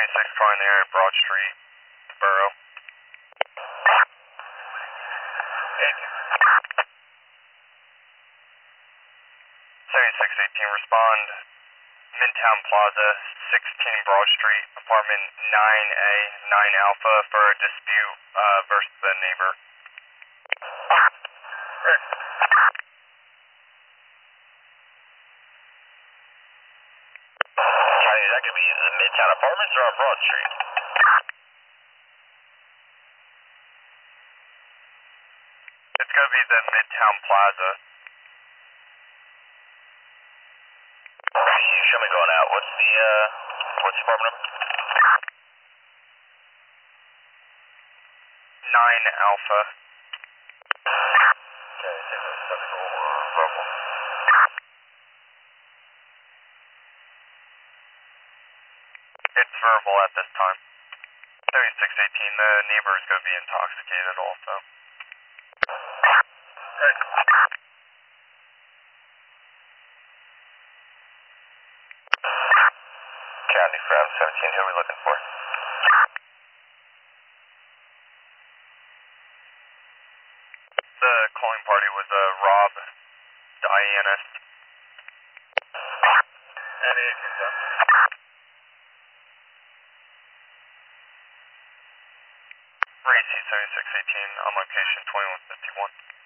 76 calling there at Broad Street, Borough. 7618, respond. Midtown Plaza, 16 Broad Street, apartment 9A, 9 Alpha for a dispute versus the neighbor. Right. County, is that going to be the Midtown Apartments or on Broad Street? It's going to be the Midtown Plaza. You show me going out. What's the apartment number? 9 Alpha. Okay, technical verbal. It's verbal at this time. 7618, the neighbor is going to be intoxicated also. Right. County from 17, who are we looking for? The calling party was Rob Dianis. Any concern? Racy 7618 on location 2151.